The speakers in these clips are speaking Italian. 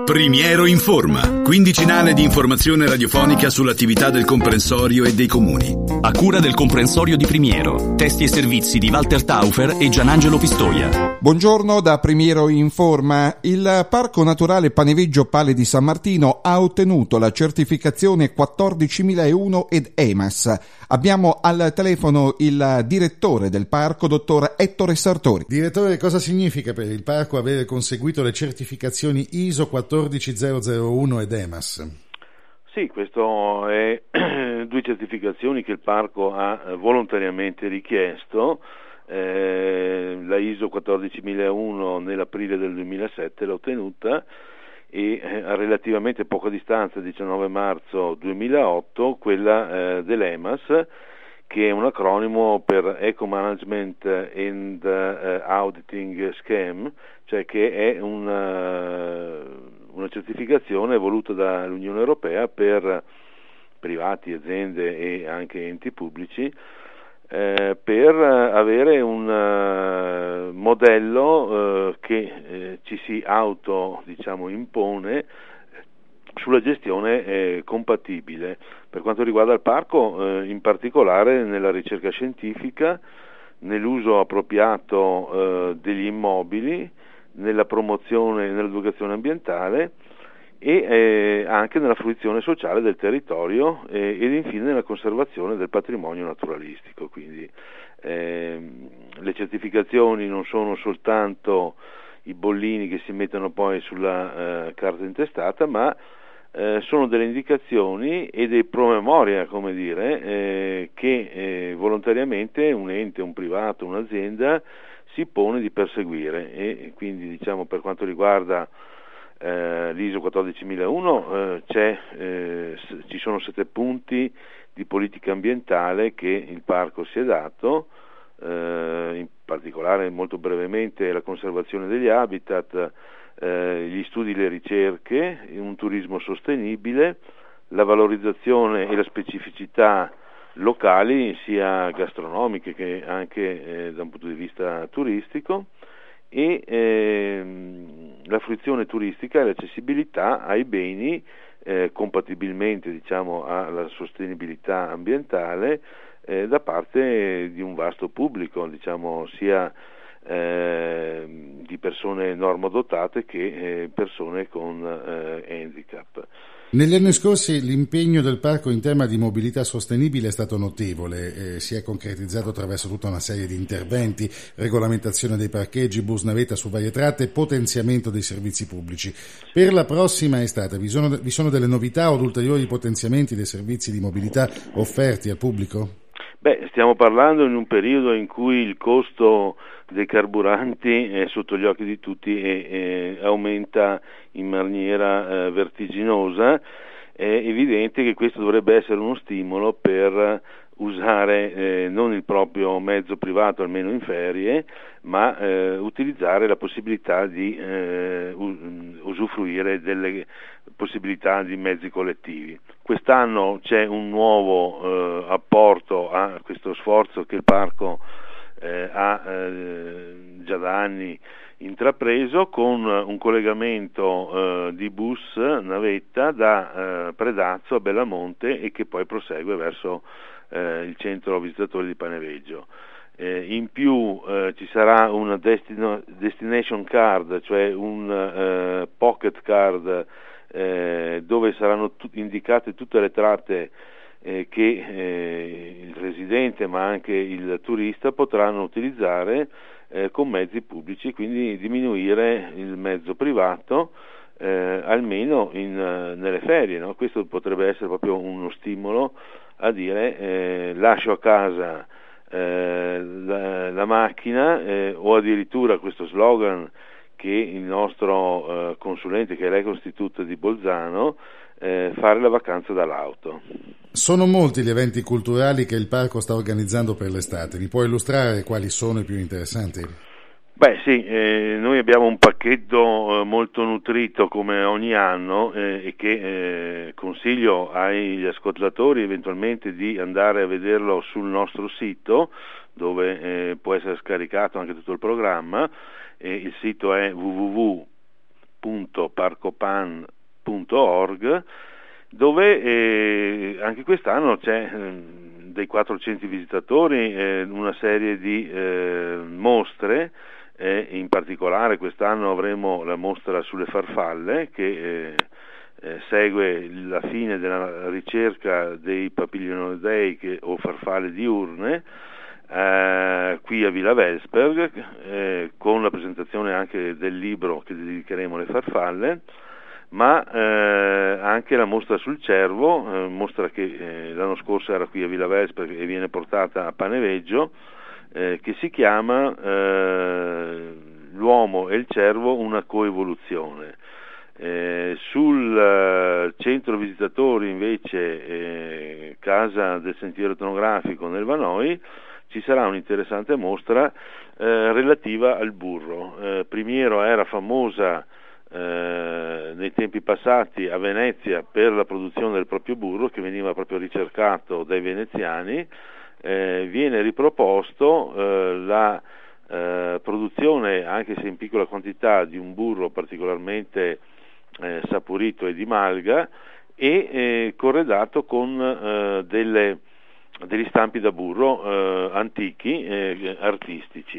Primiero Informa, quindicinale di informazione radiofonica sull'attività del comprensorio e dei comuni. A cura del comprensorio di Primiero, testi e servizi di Walter Taufer e Gianangelo Pistoia. Buongiorno da Primiero Informa. Il Parco Naturale Paneveggio Pale di San Martino ha ottenuto la certificazione 14001 ed EMAS. Abbiamo al telefono il direttore del parco, dottor Ettore Sartori. Direttore, cosa significa per il parco avere conseguito le certificazioni ISO 14001 ed EMAS? Sì, questo è due certificazioni che il parco ha volontariamente richiesto. La ISO 14001 nell'aprile del 2007 l'ha ottenuta e a relativamente poca distanza, 19 marzo 2008, quella dell'EMAS, che è un acronimo per Eco Management and Auditing Scheme, cioè che è una certificazione voluta dall'Unione Europea per privati, aziende e anche enti pubblici, per avere un modello che ci si impone sulla gestione compatibile. Per quanto riguarda il parco, in particolare nella ricerca scientifica, nell'uso appropriato degli immobili, nella promozione e nell'educazione ambientale e anche nella fruizione sociale del territorio ed infine nella conservazione del patrimonio naturalistico. Quindi le certificazioni non sono soltanto i bollini che si mettono poi sulla carta intestata, ma sono delle indicazioni e dei promemoria, come dire, che volontariamente un ente, un privato, un'azienda si pone di perseguire. E quindi per quanto riguarda l'ISO 14001 ci sono 7 punti di politica ambientale che il parco si è dato, in particolare molto brevemente la conservazione degli habitat, gli studi e le ricerche, un turismo sostenibile, la valorizzazione e la specificità locali sia gastronomiche che anche da un punto di vista turistico, e la fruizione turistica e l'accessibilità ai beni compatibilmente alla sostenibilità ambientale da parte di un vasto pubblico, sia di persone normodotate che persone con handicap. Negli anni scorsi l'impegno del parco in tema di mobilità sostenibile è stato notevole, si è concretizzato attraverso tutta una serie di interventi: regolamentazione dei parcheggi, bus navetta su varie tratte, potenziamento dei servizi pubblici. Per la prossima estate vi sono delle novità o ulteriori potenziamenti dei servizi di mobilità offerti al pubblico? Stiamo parlando in un periodo in cui il costo dei carburanti è sotto gli occhi di tutti e aumenta in maniera vertiginosa. È evidente che questo dovrebbe essere uno stimolo per usare non il proprio mezzo privato, almeno in ferie, ma utilizzare la possibilità di usufruire delle possibilità di mezzi collettivi. Quest'anno c'è un nuovo apporto a questo sforzo che il parco ha già da anni intrapreso, con un collegamento di bus navetta da Predazzo a Bellamonte e che poi prosegue verso il centro visitatori di Paneveggio. In più ci sarà una destination card, cioè un pocket card dove saranno indicate tutte le tratte che il residente ma anche il turista potranno utilizzare con mezzi pubblici, quindi diminuire il mezzo privato almeno nelle ferie, no? Questo potrebbe essere proprio uno stimolo a dire lascio a casa la macchina, o addirittura questo slogan che il nostro consulente, che è l'Ecostituto di Bolzano, fare la vacanza dall'auto. Sono molti gli eventi culturali che il parco sta organizzando per l'estate. Mi puoi illustrare quali sono i più interessanti? Sì, noi abbiamo un pacchetto molto nutrito come ogni anno e che consiglio agli ascoltatori eventualmente di andare a vederlo sul nostro sito, dove può essere scaricato anche tutto il programma. Il sito è www.parcopan.org, dove anche quest'anno c'è dei 400 visitatori, una serie di mostre, in particolare quest'anno avremo la mostra sulle farfalle che segue la fine della ricerca dei papilionidei o farfalle diurne qui a Villa Welsperg, con la presentazione anche del libro che dedicheremo alle farfalle, ma anche la mostra sul cervo, mostra che l'anno scorso era qui a Villa Welsperg e viene portata a Paneveggio, che si chiama L'uomo e il cervo, una coevoluzione. Sul centro visitatori invece, Casa del Sentiero Etnografico nel Vanoi, ci sarà un'interessante mostra relativa al burro. Primiero era famosa nei tempi passati a Venezia per la produzione del proprio burro, che veniva proprio ricercato dai veneziani. Viene riproposto la produzione, anche se in piccola quantità, di un burro particolarmente saporito e di malga, e corredato con degli stampi da burro antichi, artistici.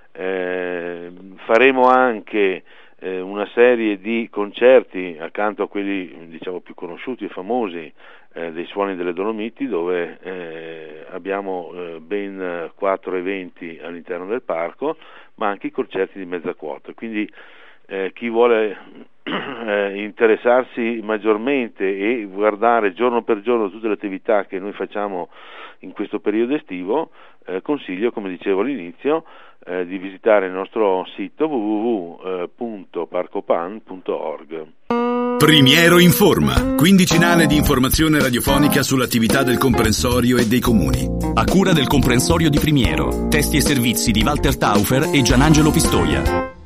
Faremo anche una serie di concerti accanto a quelli, diciamo, più conosciuti e famosi, dei Suoni delle Dolomiti, dove abbiamo ben 4 eventi all'interno del parco, ma anche i concerti di mezza quota. Quindi chi vuole interessarsi maggiormente e guardare giorno per giorno tutte le attività che noi facciamo in questo periodo estivo, consiglio, come dicevo all'inizio, di visitare il nostro sito www.parcopan.org. Primiero Informa, quindicinale di informazione radiofonica sull'attività del comprensorio e dei comuni. A cura del comprensorio di Primiero, testi e servizi di Walter Taufer e Gianangelo Pistoia.